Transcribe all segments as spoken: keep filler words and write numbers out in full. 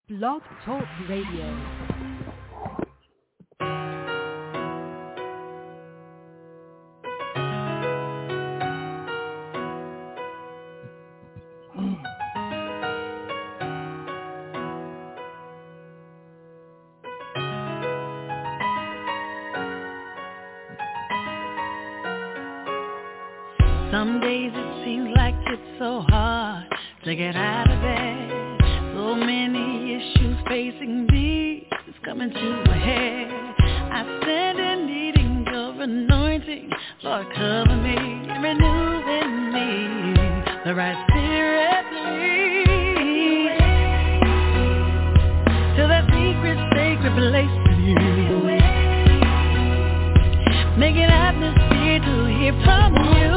Blog Talk Radio. Some days it seems like it's so hard to get out of bed. So many issues facing me, it's coming to a head. I stand in needing your anointing. Lord, cover me, renew in me the right spirit, lead to that secret, sacred place with you. Make an atmosphere to hear from you.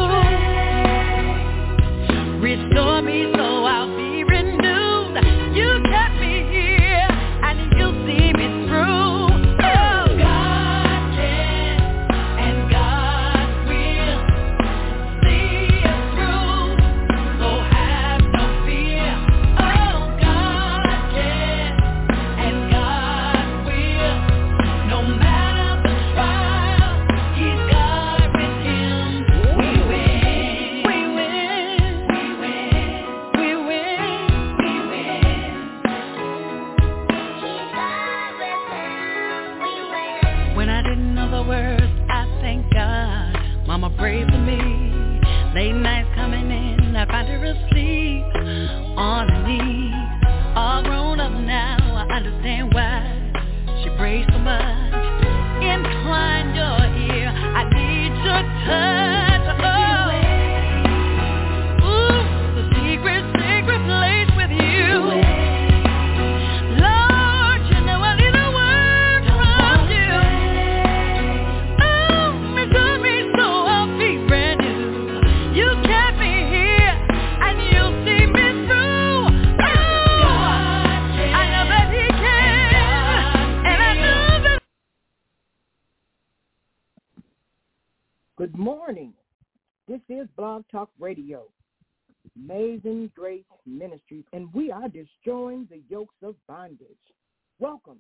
Restore me so I'll be renewed. You kept me here and you'll see me through. Oh, God can and God will see us through. So have no fear. Oh, God can and God will. No matter the trial, He's God with Him. We win. We win. Words, I thank God. Mama prayed for me. Late nights coming in, I find her asleep on her knees. All grown up now, I understand why she prays so much. Incline your ear, I need your touch. Oh, ooh, the secret, secret place with you. Lord, you know I need a word from you. Good morning. This is Blog Talk Radio, Amazing Grace Ministries, and we are destroying the yokes of bondage. Welcome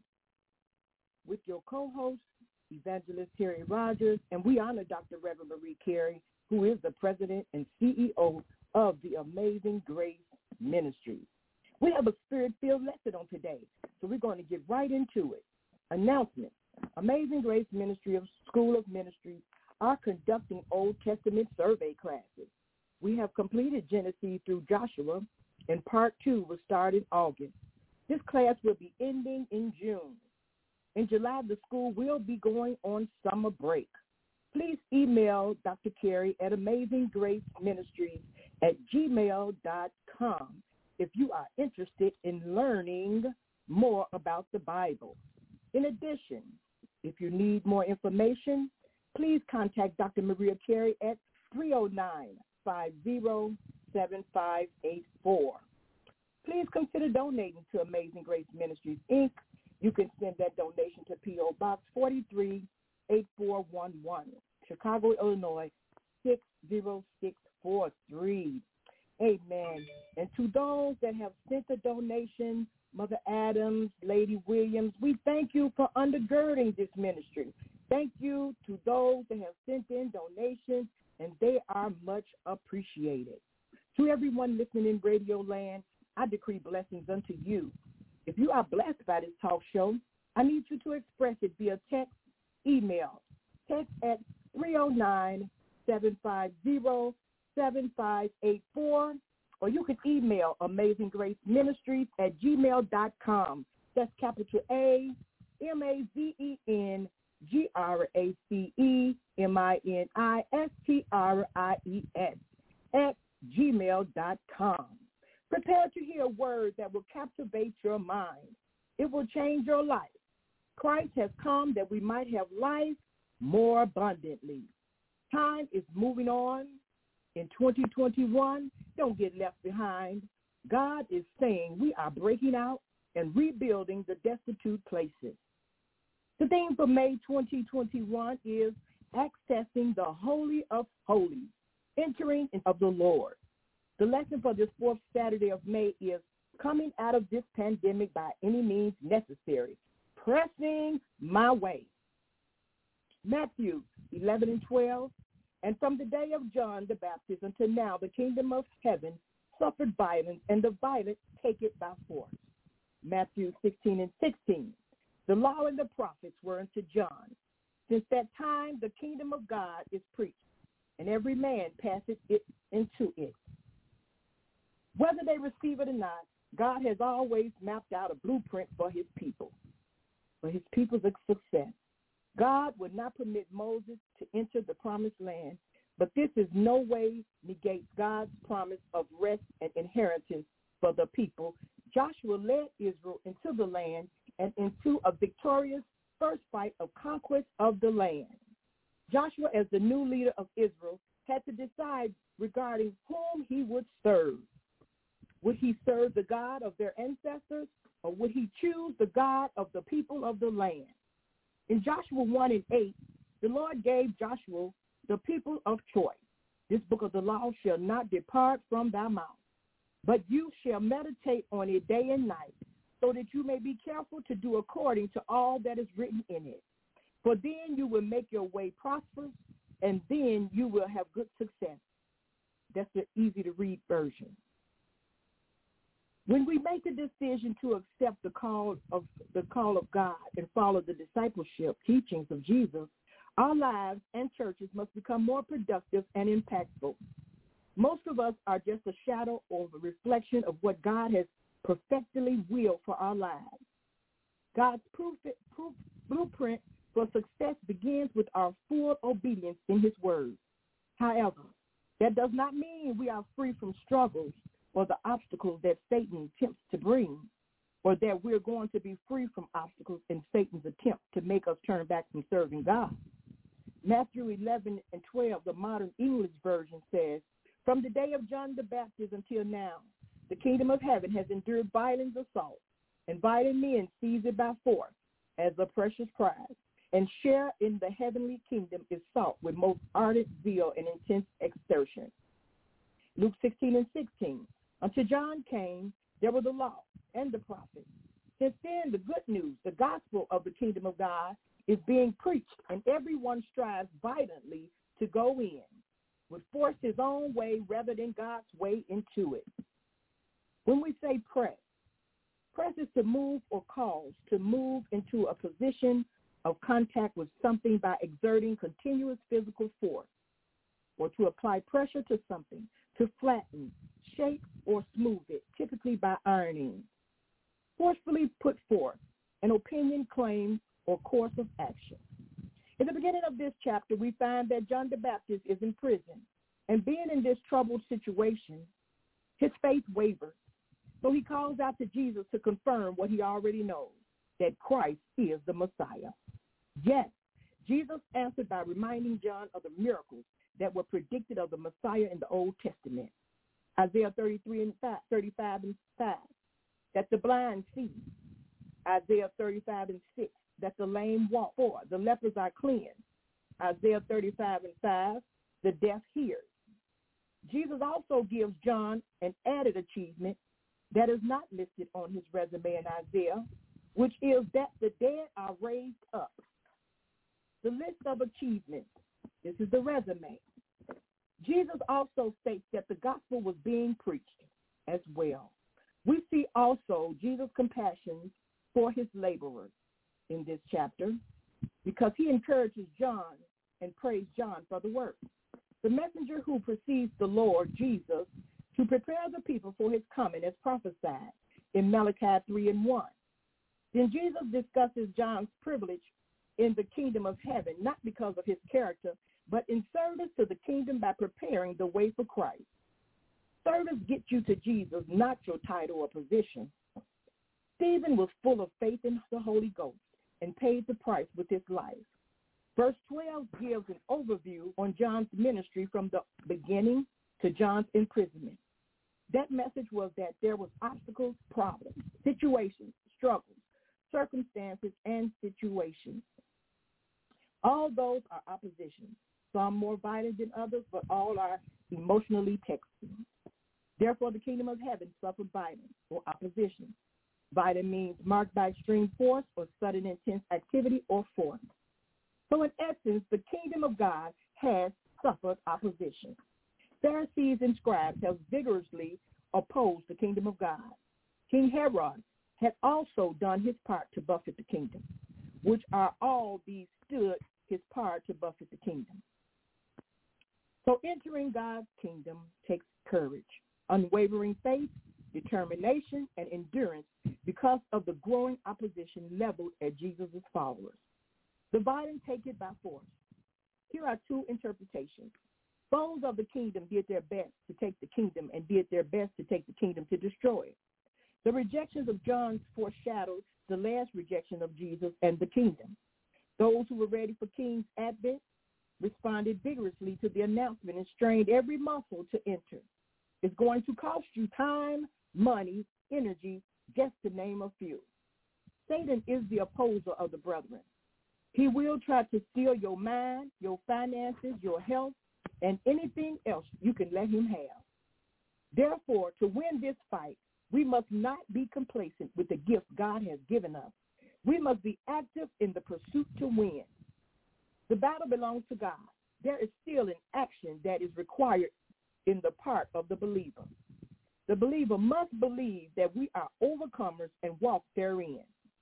with your co-host, Evangelist Terry Rogers, and we honor Doctor Reverend Marie Carey, who is the president and C E O of the Amazing Grace Ministries. We have a spirit-filled lesson on today, so we're going to get right into it. Announcement. Amazing Grace Ministry of School of Ministry are conducting Old Testament survey classes. We have completed Genesis through Joshua, and part two will start in August. This class will be ending in June. In July, the school will be going on summer break. Please email Doctor Carey at Amazing Grace Ministries at gmail dot com if you are interested in learning more about the Bible. In addition, if you need more information, please contact Doctor Maria Carey at three oh nine, five oh, seven five eight four. Please consider donating to Amazing Grace Ministries, Incorporated. You can send that donation to P O Box forty-three, eight four one one, Chicago, Illinois, six oh six four three. Amen. And to those that have sent a donation, Mother Adams, Lady Williams, we thank you for undergirding this ministry. Thank you to those that have sent in donations, and they are much appreciated. To everyone listening in Radio Land, I decree blessings unto you. If you are blessed by this talk show, I need you to express it via text, email. Text at three oh nine, seven five oh, seven five eight four, or you can email Amazing Grace Ministries at gmail dot com. That's capital A, M A Z E N, G R A C E M I N I S T R I E S at gmail dot com. Prepare to hear a word that will captivate your mind. It will change your life. Christ has come that we might have life more abundantly. Time is moving on. In twenty twenty-one, don't get left behind. God is saying we are breaking out and rebuilding the destitute places. The theme for May twenty twenty-one is accessing the Holy of Holies, entering of the Lord. The lesson for this fourth Saturday of May is coming out of this pandemic by any means necessary, pressing my way. Matthew eleven and twelve, and from the day of John the Baptist until now, the kingdom of heaven suffered violence, and the violent take it by force. Matthew sixteen and sixteen, the law and the prophets were unto John. Since that time, the kingdom of God is preached, and every man passeth it into it. Whether they receive it or not, God has always mapped out a blueprint for his people, for his people's success. God would not permit Moses to enter the promised land, but this is no way negates God's promise of rest and inheritance for the people. Joshua led Israel into the land and into a victorious first fight of conquest of the land. Joshua, as the new leader of Israel, had to decide regarding whom he would serve. Would he serve the God of their ancestors, or would he choose the God of the people of the land? In Joshua one and eight, the Lord gave Joshua the people of choice. This book of the law shall not depart from thy mouth, but you shall meditate on it day and night, so that you may be careful to do according to all that is written in it. For then you will make your way prosperous, and then you will have good success. That's the easy-to-read version. When we make the decision to accept the call of the call of God and follow the discipleship teachings of Jesus, our lives and churches must become more productive and impactful. Most of us are just a shadow or a reflection of what God has perfectly willed for our lives. God's proof, proof, blueprint for success begins with our full obedience in his word. However, that does not mean we are free from struggles or the obstacles that Satan attempts to bring, or that we're going to be free from obstacles in Satan's attempt to make us turn back from serving God. Matthew eleven and twelve, the modern English version says, from the day of John the Baptist until now, the kingdom of heaven has endured violent assault, and violent men seize it by force as a precious prize, and share in the heavenly kingdom is sought with most ardent zeal and intense exertion. Luke sixteen and sixteen, until John came, there was the law and the prophets. Since then, the good news, the gospel of the kingdom of God, is being preached, and everyone strives violently to go in, would force his own way rather than God's way into it. When we say press, press is to move or cause, to move into a position of contact with something by exerting continuous physical force, or to apply pressure to something, to flatten, shape, or smooth it, typically by ironing. Forcefully put forth an opinion, claim, or course of action. In the beginning of this chapter, we find that John the Baptist is in prison, and being in this troubled situation, his faith wavers. So he calls out to Jesus to confirm what he already knows, that Christ is the Messiah. Yes, Jesus answered by reminding John of the miracles that were predicted of the Messiah in the Old Testament. Isaiah thirty-three and five, thirty-five and five, that the blind see. Isaiah thirty-five and six, that the lame walk. Four, the lepers are cleansed. Isaiah thirty-five and five, the deaf hears. Jesus also gives John an added achievement that is not listed on his resume in Isaiah, which is that the dead are raised up. The list of achievements, this is the resume. Jesus also states that the gospel was being preached as well. We see also Jesus' compassion for his laborers in this chapter, because he encourages John and praised John for the work. The messenger who precedes the Lord Jesus to prepare the people for his coming as prophesied in Malachi three and one. Then Jesus discusses John's privilege in the kingdom of heaven, not because of his character, but in service to the kingdom by preparing the way for Christ. Service gets you to Jesus, not your title or position. Stephen was full of faith in the Holy Ghost and paid the price with his life. Verse twelve gives an overview on John's ministry from the beginning to John's imprisonment. That message was that there was obstacles, problems, situations, struggles, circumstances, and situations. All those are oppositions, some more violent than others, but all are emotionally taxing. Therefore, the kingdom of heaven suffered violence or opposition. Violence means marked by extreme force or sudden intense activity or force. So in essence, the kingdom of God has suffered opposition. Pharisees and scribes have vigorously opposed the kingdom of God. King Herod had also done his part to buffet the kingdom, which are all these stood his part to buffet the kingdom. So entering God's kingdom takes courage, unwavering faith, determination, and endurance because of the growing opposition leveled at Jesus' followers. The violent take it by force. Here are two interpretations. Foes of the kingdom did their best to take the kingdom and did their best to take the kingdom to destroy it. The rejections of John foreshadowed the last rejection of Jesus and the kingdom. Those who were ready for King's advent responded vigorously to the announcement and strained every muscle to enter. It's going to cost you time, money, energy, just to name a few. Satan is the opposer of the brethren. He will try to steal your mind, your finances, your health, and anything else you can let him have. Therefore, to win this fight, we must not be complacent with the gift God has given us. We must be active in the pursuit to win. The battle belongs to God. There is still an action that is required in the part of the believer. The believer must believe that we are overcomers and walk therein.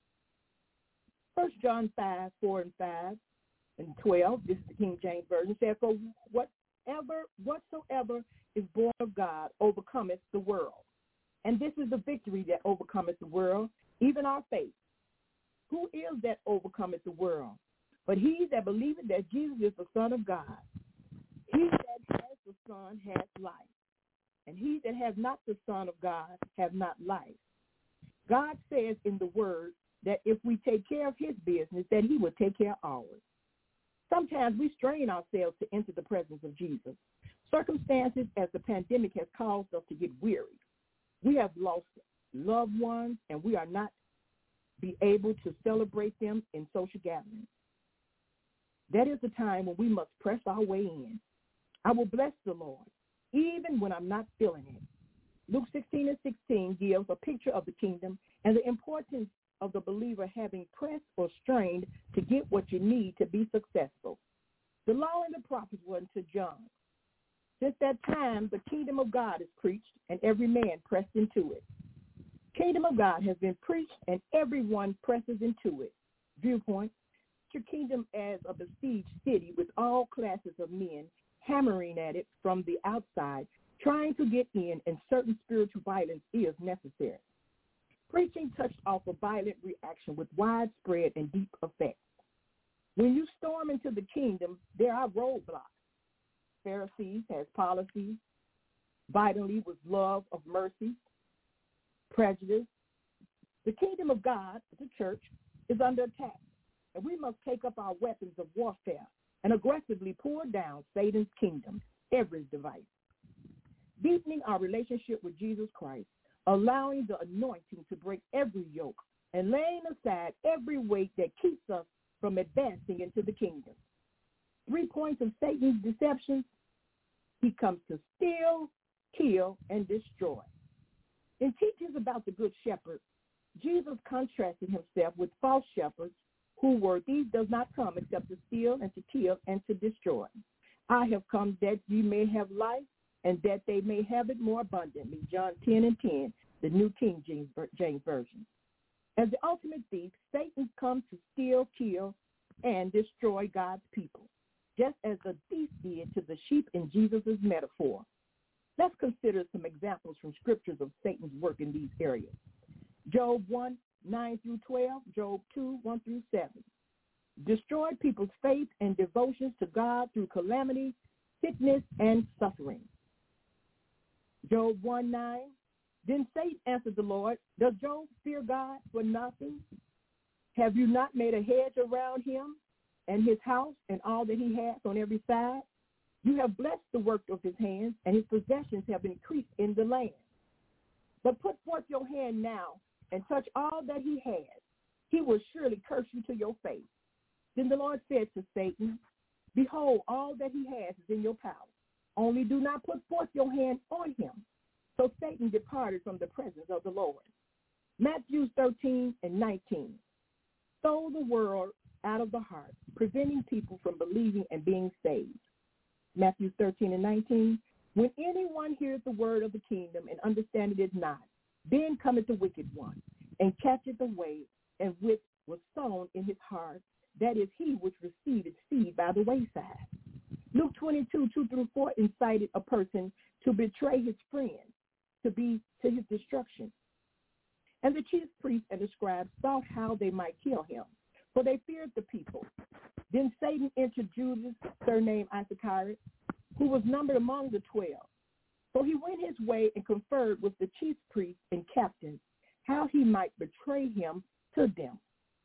First John five, four and five and twelve, this is the King James Version, says, for whatever, whatsoever is born of God overcometh the world. And this is the victory that overcometh the world, even our faith. Who is that overcometh the world? But he that believeth that Jesus is the Son of God. He that has the Son has life. And he that has not the Son of God have not life. God says in the word that if we take care of his business, that he will take care of ours. Sometimes we strain ourselves to enter the presence of Jesus. Circumstances as the pandemic has caused us to get weary. We have lost loved ones, and we are not be able to celebrate them in social gatherings. That is the time when we must press our way in. I will bless the Lord, even when I'm not feeling it. Luke sixteen and sixteen gives a picture of the kingdom and the importance of the believer having pressed or strained to get what you need to be successful. The law and the prophets were unto John. Since that time, the kingdom of God is preached, and every man pressed into it. Kingdom of God has been preached, and everyone presses into it. Viewpoint: your kingdom as a besieged city with all classes of men hammering at it from the outside, trying to get in, and certain spiritual violence is necessary. Preaching touched off a violent reaction with widespread and deep effects. When you storm into the kingdom, there are roadblocks. Pharisees has policies, vitally with love of mercy, prejudice. The kingdom of God, the church, is under attack, and we must take up our weapons of warfare and aggressively pour down Satan's kingdom, every device. Deepening our relationship with Jesus Christ, allowing the anointing to break every yoke, and laying aside every weight that keeps us from advancing into the kingdom. Three points of Satan's deception: he comes to steal, kill, and destroy. In teachings about the Good Shepherd, Jesus contrasted himself with false shepherds who were, these does not come except to steal and to kill and to destroy. I have come that you may have life and that they may have it more abundantly. John ten and ten, the New King James, James Version. As the ultimate thief, Satan comes to steal, kill, and destroy God's people, just as the thief did to the sheep in Jesus' metaphor. Let's consider some examples from scriptures of Satan's work in these areas. Job one, nine through twelve, Job two, one through seven. Destroyed people's faith and devotions to God through calamity, sickness, and suffering. Job one, nine. Then Satan answered the Lord, does Job fear God for nothing? Have you not made a hedge around him and his house and all that he has on every side? You have blessed the work of his hands, and his possessions have increased in the land. But put forth your hand now and touch all that he has. He will surely curse you to your face. Then the Lord said to Satan, behold, all that he has is in your power. Only do not put forth your hand on him. So Satan departed from the presence of the Lord. Matthew thirteen and nineteen. Stole the world out of the heart, preventing people from believing and being saved. Matthew thirteen and nineteen. When anyone hears the word of the kingdom and understandeth it not, then cometh the wicked one, and catcheth away, and which was sown in his heart, that is he which received seed by the wayside. Luke twenty-two, two through four incited a person to betray his friend, to be to his destruction. And the chief priests and the scribes thought how they might kill him, for they feared the people. Then Satan entered Judas, surnamed Iscariot, who was numbered among the twelve. So he went his way and conferred with the chief priests and captains, how he might betray him to them.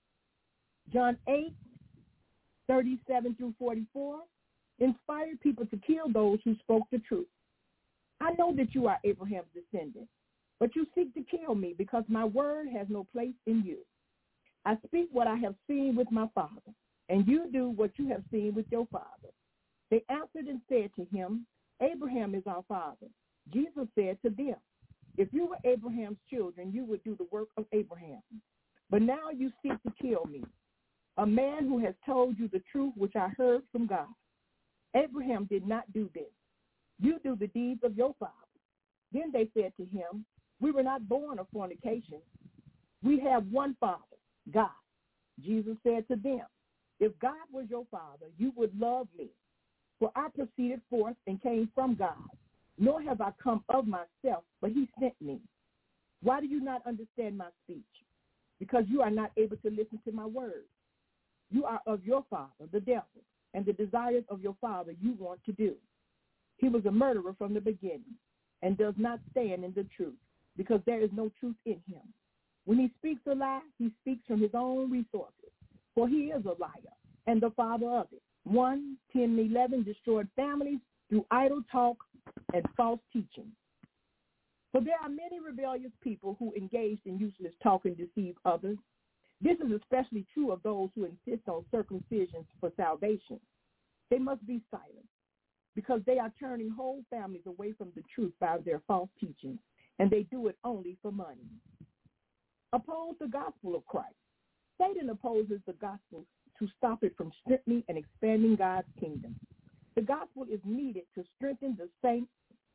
John eight, thirty-seven through forty-four, inspired people to kill those who spoke the truth. I know that you are Abraham's descendant, but you seek to kill me because my word has no place in you. I speak what I have seen with my father, and you do what you have seen with your father. They answered and said to him, Abraham is our father. Jesus said to them, if you were Abraham's children, you would do the work of Abraham. But now you seek to kill me, a man who has told you the truth which I heard from God. Abraham did not do this. You do the deeds of your father. Then they said to him, we were not born of fornication. We have one Father, God. Jesus said to them, if God was your father, you would love me. For I proceeded forth and came from God, nor have I come of myself, but he sent me. Why do you not understand my speech? Because you are not able to listen to my words. You are of your father, the devil, and the desires of your father you want to do. He was a murderer from the beginning and does not stand in the truth, because there is no truth in him. When he speaks a lie, he speaks from his own resources, for he is a liar and the father of it. one, ten, and eleven destroyed families through idle talk and false teaching. For there are many rebellious people who engaged in useless talk and deceive others. This is especially true of those who insist on circumcision for salvation. They must be silent, because they are turning whole families away from the truth by their false teaching, and they do it only for money. Oppose the gospel of Christ. Satan opposes the gospel to stop it from strengthening and expanding God's kingdom. The gospel is needed to strengthen the saints,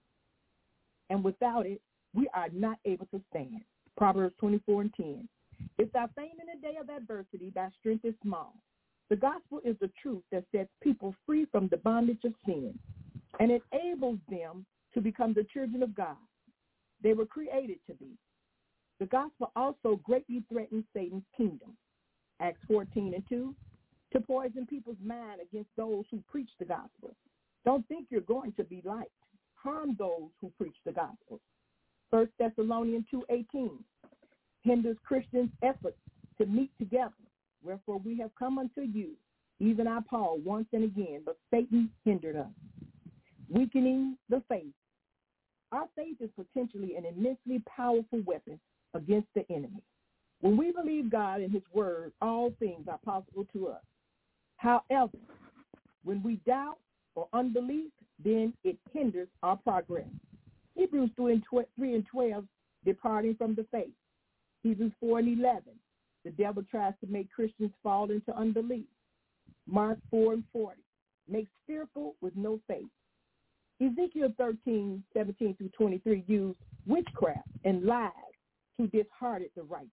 and without it, we are not able to stand. Proverbs twenty-four and ten. If thou faint in the day of adversity, thy strength is small. The gospel is the truth that sets people free from the bondage of sin and enables them to become the children of God they were created to be. The gospel also greatly threatens Satan's kingdom. Acts fourteen and two, to poison people's mind against those who preach the gospel. Don't think you're going to be liked. Harm those who preach the gospel. First Thessalonians two eighteen, hinders Christians' efforts to meet together. Wherefore we have come unto you, even I, Paul, once and again, but Satan hindered us. Weakening the faith. Our faith is potentially an immensely powerful weapon against the enemy. When we believe God and his word, all things are possible to us. However, when we doubt or unbelief, then it hinders our progress. Hebrews three and twelve, departing from the faith. Hebrews four and eleven, the devil tries to make Christians fall into unbelief. Mark four and forty, makes fearful with no faith. Ezekiel thirteen, seventeen through twenty-three used witchcraft and lies to dishearten the righteous.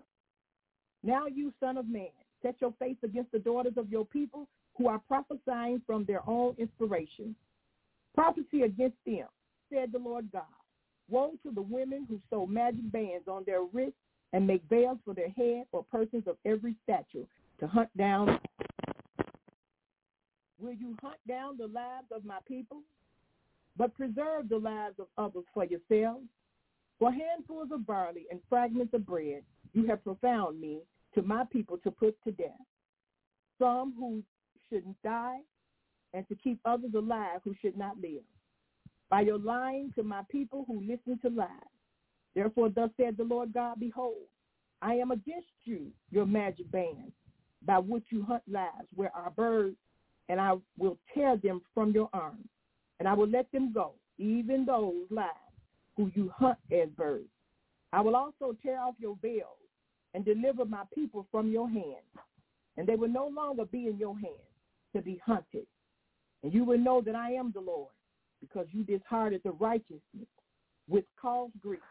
Now you, son of man, set your face against the daughters of your people who are prophesying from their own inspiration. Prophecy against them, said the Lord God. Woe to the women who sew magic bands on their wrists and make veils for their head, or persons of every stature to hunt down. Will you hunt down the lives of my people, but preserve the lives of others for yourselves? For handfuls of barley and fragments of bread you have profound me to my people to put to death, some who shouldn't die, and to keep others alive who should not live, by your lying to my people who listen to lies. Therefore thus said the Lord God, behold, I am against you, your magic bands, by which you hunt lives, where are birds, and I will tear them from your arms, and I will let them go, even those lives who you hunt as birds. I will also tear off your veils and deliver my people from your hands, and they will no longer be in your hands to be hunted. And you will know that I am the Lord, because you disheartened the righteousness with cause grief,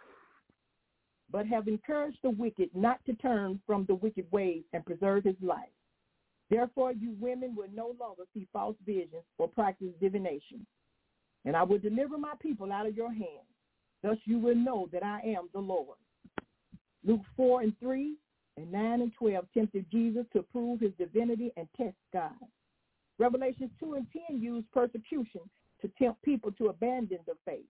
but have encouraged the wicked not to turn from the wicked ways and preserve his life. Therefore, you women will no longer see false visions or practice divination. And I will deliver my people out of your hands. Thus you will know that I am the Lord. Luke four and three and nine and twelve tempted Jesus to prove his divinity and test God. Revelation two and ten used persecution to tempt people to abandon the faith.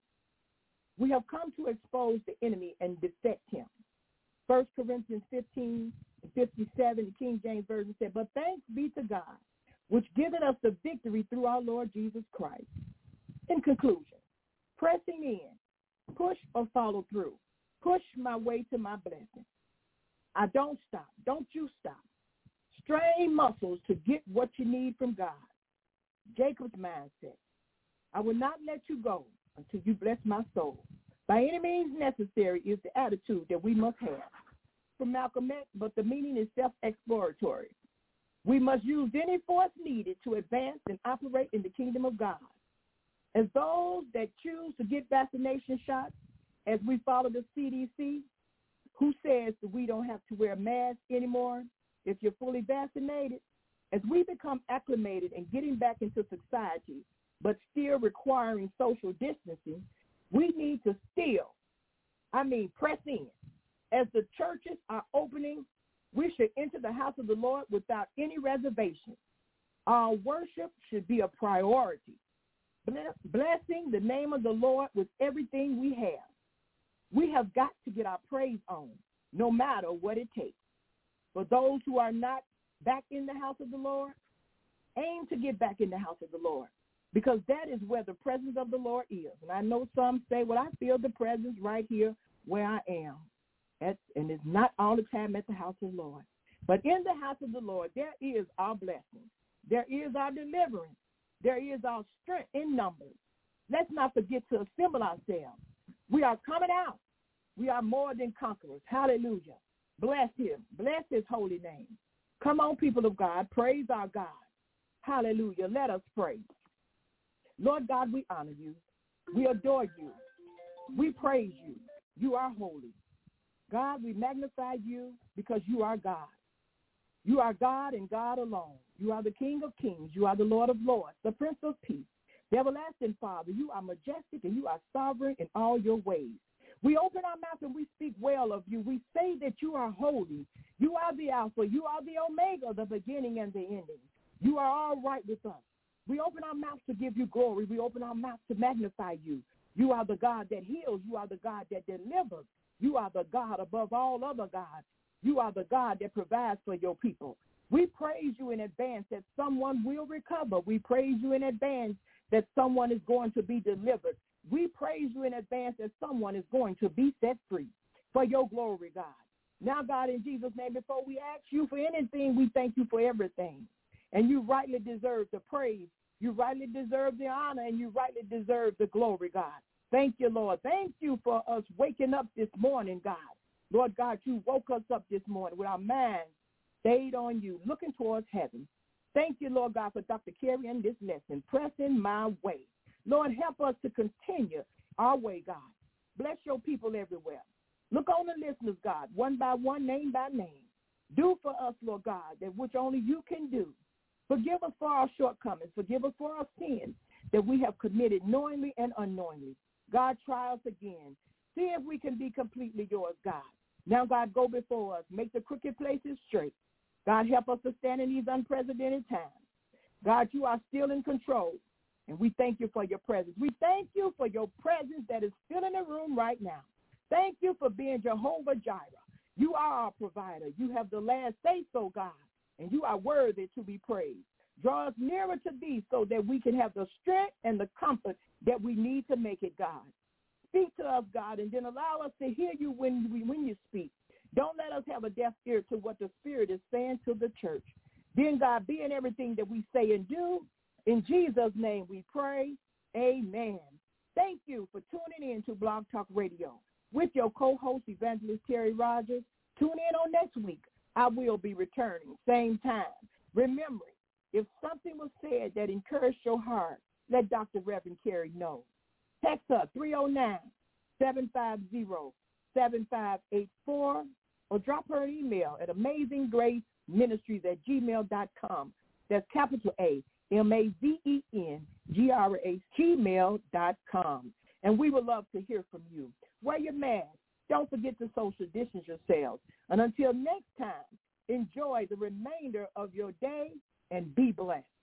We have come to expose the enemy and defect him. First Corinthians fifteen and fifty-seven, the King James Version said, but thanks be to God, which giveth us the victory through our Lord Jesus Christ. In conclusion, pressing in, push or follow through, push my way to my blessing. I don't stop. Don't you stop. Strain muscles to get what you need from God. Jacob's mindset. I will not let you go until you bless my soul. By any means necessary is the attitude that we must have. From Malcolm X, but the meaning is self-exploratory. We must use any force needed to advance and operate in the kingdom of God. As those that choose to get vaccination shots, as we follow the C D C, who says that we don't have to wear masks anymore if you're fully vaccinated, as we become acclimated and getting back into society, but still requiring social distancing, we need to still, I mean, press in. As the churches are opening, we should enter the house of the Lord without any reservation. Our worship should be a priority. Blessing the name of the Lord with everything we have. We have got to get our praise on, no matter what it takes. For those who are not back in the house of the Lord, aim to get back in the house of the Lord, because that is where the presence of the Lord is. And I know some say, well, I feel the presence right here where I am. At, and it's not all the time at the house of the Lord. But in the house of the Lord, there is our blessing. There is our deliverance. There is our strength in numbers. Let's not forget to assemble ourselves. We are coming out. We are more than conquerors. Hallelujah. Bless him. Bless his holy name. Come on, people of God. Praise our God. Hallelujah. Let us pray. Lord God, we honor you. We adore you. We praise you. You are holy. God, we magnify you because you are God. You are God and God alone. You are the King of kings. You are the Lord of lords, the Prince of peace, the everlasting Father. You are majestic and you are sovereign in all your ways. We open our mouth and we speak well of you. We say that you are holy. You are the Alpha. You are the Omega, the beginning and the ending. You are all right with us. We open our mouths to give you glory. We open our mouths to magnify you. You are the God that heals. You are the God that delivers. You are the God above all other gods. You are the God that provides for your people. We praise you in advance that someone will recover. We praise you in advance that someone is going to be delivered. We praise you in advance that someone is going to be set free for your glory, God. Now, God, in Jesus' name, before we ask you for anything, we thank you for everything. And you rightly deserve the praise. You rightly deserve the honor, and you rightly deserve the glory, God. Thank you, Lord. Thank you for us waking up this morning, God. Lord God, you woke us up this morning with our minds stayed on you, looking towards heaven. Thank you, Lord God, for Doctor Carey and this lesson, pressing my way. Lord, help us to continue our way, God. Bless your people everywhere. Look on the listeners, God, one by one, name by name. Do for us, Lord God, that which only you can do. Forgive us for our shortcomings. Forgive us for our sins that we have committed knowingly and unknowingly. God, try us again. See if we can be completely yours, God. Now, God, go before us. Make the crooked places straight. God, help us to stand in these unprecedented times. God, you are still in control, and we thank you for your presence. We thank you for your presence that is filling the room right now. Thank you for being Jehovah Jireh. You are our provider. You have the last say-so, God, and you are worthy to be praised. Draw us nearer to thee so that we can have the strength and the comfort that we need to make it, God. Speak to us, God, and then allow us to hear you when, we, when you speak. Don't let us have a deaf ear to what the Spirit is saying to the church. Then, God, be in everything that we say and do. In Jesus' name we pray. Amen. Thank you for tuning in to Blog Talk Radio with your co-host, Evangelist Terry Rogers. Tune in on next week. I will be returning, same time. Remembering, if something was said that encouraged your heart, let Doctor Reverend Carey know. Text her three oh nine, seven five zero, seven five eight four or drop her an email at amazing grace ministries at gmail dot com. That's capital A, M A Z E N G R A, gmail dot com. And we would love to hear from you. Wear your mask. Don't forget to social distance yourselves. And until next time, enjoy the remainder of your day and be blessed.